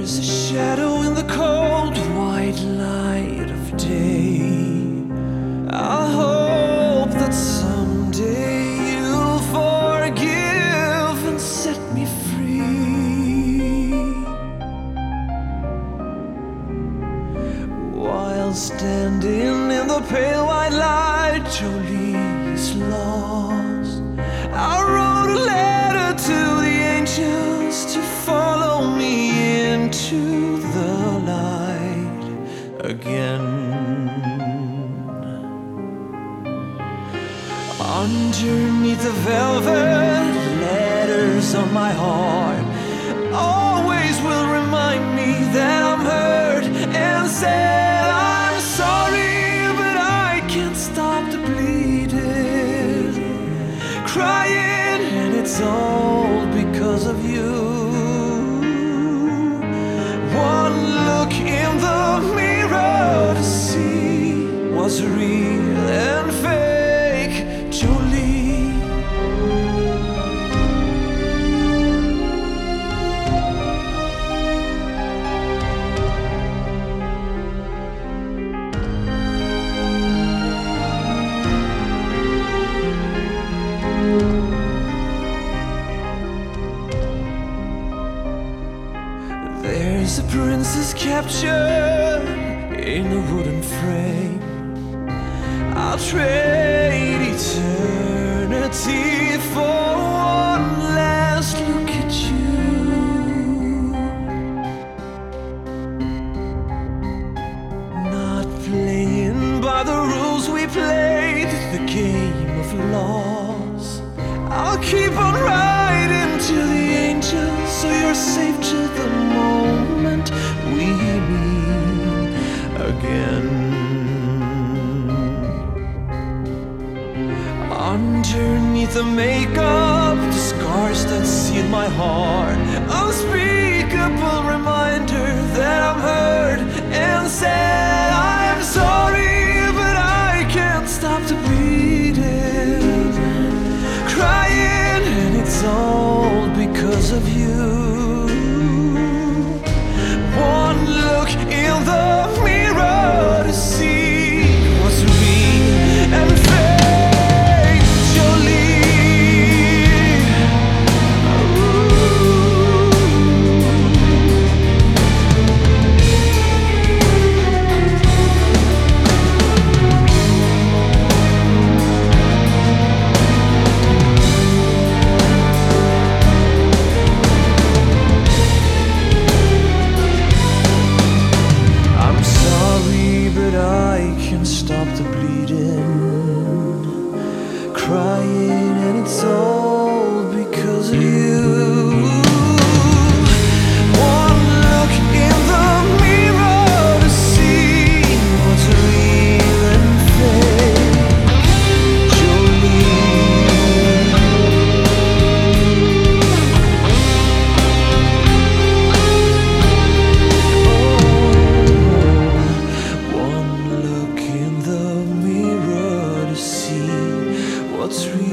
There's a shadow in the cold white light of day. I hope that someday you'll forgive and set me free. While standing in the pale white light, Jolie is lost. I wrote a letter to the angels to follow me into the light again. Underneath the velvet, letters on my heart always will remind me that I'm hurt, and said I'm sorry, but I can't stop the bleeding, crying, and it's all because of you. One look in the mirror to see what's real and fake, Jolie. There's a princess captured in a wooden frame. I'll trade eternity for one last look at you. Not playing by the rules we played, the game of loss. I'll keep on riding to the angels, so you're safe to the moment we meet again. Underneath the makeup, the scars that seal my heart, unspeakable reminder that I'm hurt, and said I'm sorry, but I can't stop the bleeding, crying, and it's all because of you. One look in the mirror to see what's real and fake, Jolie. Stop the bleeding, crying, and it's all because of you. One look in the mirror to see what's real and fake, Jolie. One look in the mirror to see what's real.